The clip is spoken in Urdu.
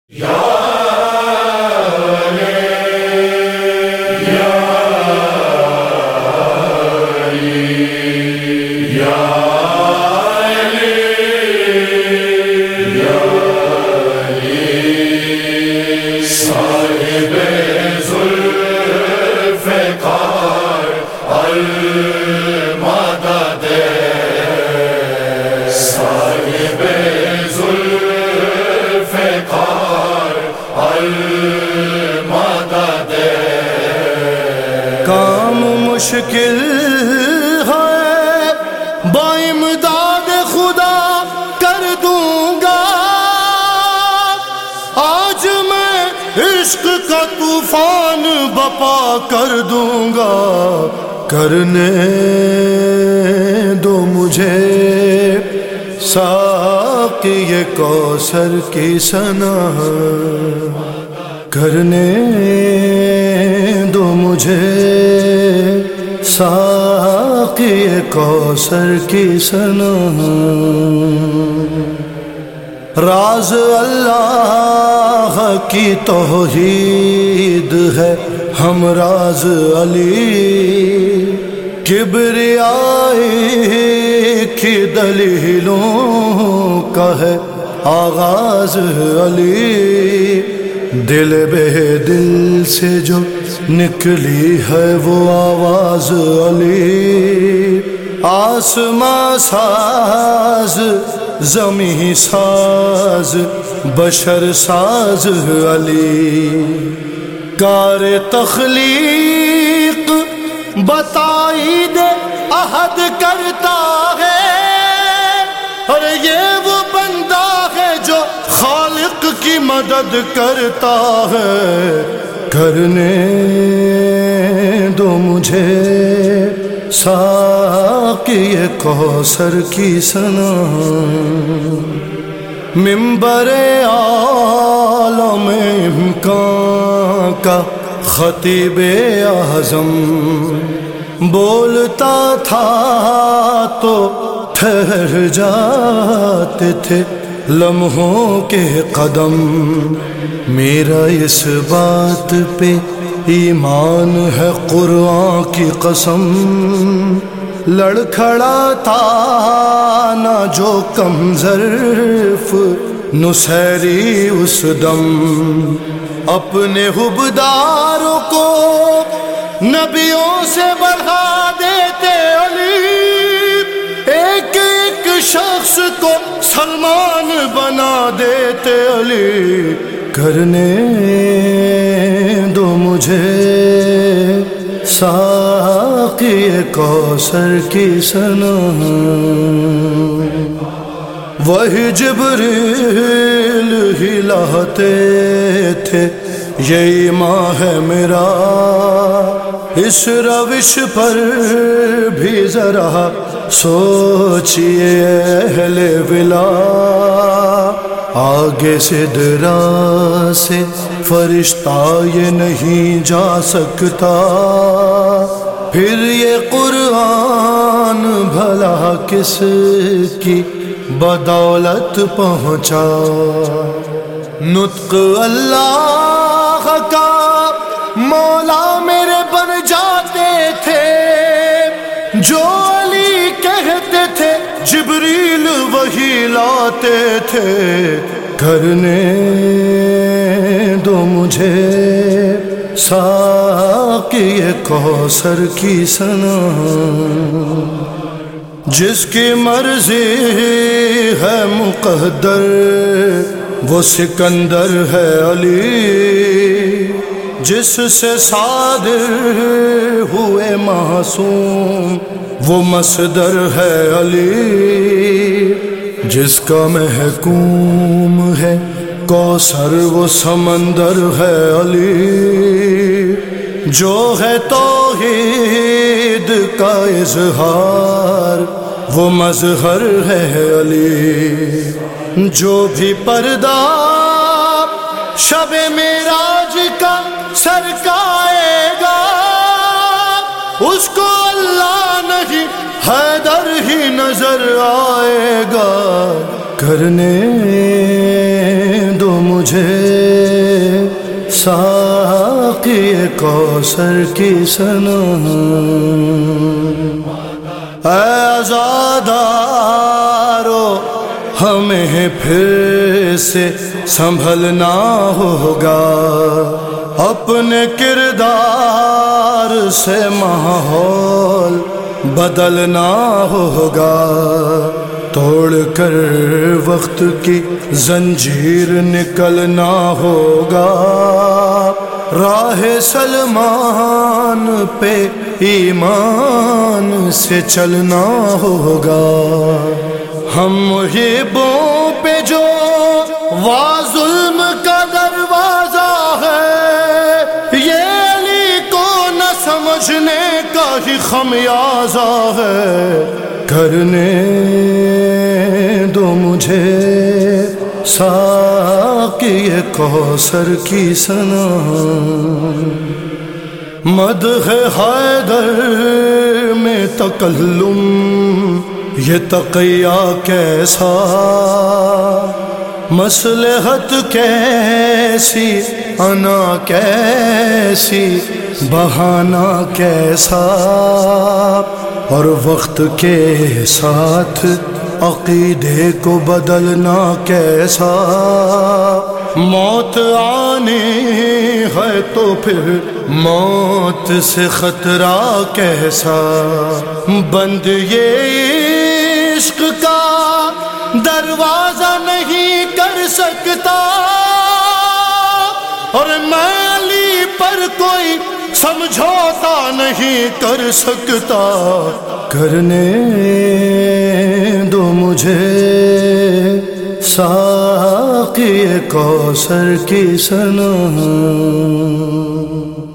کام مشکل ہے بامداد خدا کر دوں گا، آج میں عشق کا طوفان بپا کر دوں گا، کرنے دو مجھے ساقی کوثر کی ثنا، کرنے دو مجھے ساقی کوثر کی ثنا۔ راز اللہ کی توحید ہے ہم راز علی، کبریائی کی دلیلوں کا ہے آغاز علی، دل بے دل سے جو نکلی ہے وہ آواز علی، آسماں ساز زمیں ساز بشر ساز علی، کار تخلیق بتائی دے عہد کرتا ہے، اور یہ وہ بندہ ہے جو خالق کی مدد کرتا ہے، کرنے دو مجھے ساقی کوثر کی ثنا۔ منبر عالم امکان کا خطیب اعظم بولتا تھا تو ٹھہر جاتے تھے لمحوں کے قدم، میرا اس بات پہ ایمان ہے قرآن کی قسم، لڑکھڑاتا نہ جو کم ظرف نصیری اس دم، اپنے حبداروں کو نبیوں سے بڑھا دیتے علی، ایک ایک شخص کو سلمان بنا دیتے علی، کرنے دو مجھے ساقی کوثر کی ثنا۔ وہی جبریل ہی لاتے تھے یہی ماں ہے میرا، اس روش پر بھی ذرا سوچئے اہل ولا، آگے سدرا سے فرشتہ یہ نہیں جا سکتا، پھر یہ قرآن بھلا کس کی بدولت پہنچا، نطق اللہ کا مولا میرے بن جاتے تھے، جو علی کہتے تھے جبریل وہی لاتے تھے، کرنے دو مجھے ساقی کوثر کی ثنا۔ جس کی مرضی ہے مقدر وہ سکندر ہے علی، جس سے صادر ہوئے معصوم وہ مصدر ہے علی، جس کا محکوم ہے کوثر وہ سمندر ہے علی، جو ہے توحید کا اظہار وہ مظہر ہے علی، جو بھی پردہ شب معراج کا سرکائے گا اس کو اللہ نہیں حیدر ہی نظر آئے گا، کرنے دو مجھے ساقی کوثر کی سنم، اے عزادارو ہمیں پھر سے سنبھلنا ہوگا، اپنے کردار سے ماحول بدلنا ہوگا، توڑ کر وقت کی زنجیر نکلنا ہوگا، راہ سلمان پہ ایمان سے چلنا ہوگا۔ ہم محبوں پہ جو ظلم کا دروازہ ہے، یہ علی کو نہ سمجھنے کا ہی خمیازہ ہے، کرنے دو مجھے ساقی کوثر کی سنم، مدح حیدر میں تکلم یہ تقیہ کیسا، مصلحت کیسی انا کیسی بہانہ کیسا، اور وقت کے ساتھ عقیدے کو بدلنا کیسا، موت آنی ہے تو پھر موت سے خطرہ کیسا، بند یہ عشق کا دروازہ نہیں کر سکتا، اور میں علی پر کوئی سمجھوتا نہیں کر سکتا، کرنے دو مجھے ساقی کوثر کی سنم۔